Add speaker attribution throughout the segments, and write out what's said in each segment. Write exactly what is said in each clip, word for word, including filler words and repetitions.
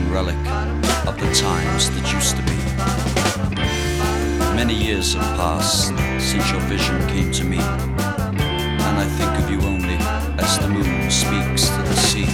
Speaker 1: and relic of the times that used to be. Many years have passed since your vision came to me, and I think of you only as the moon speaks to the sea.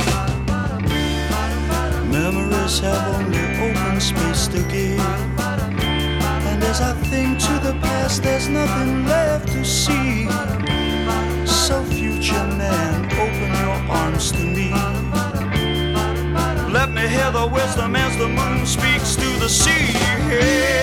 Speaker 1: Memories have only open space to give, and as I think to the past, there's nothing left to see. So future man, open your arms to me. Let me hear the wisdom as the moon speaks to the sea.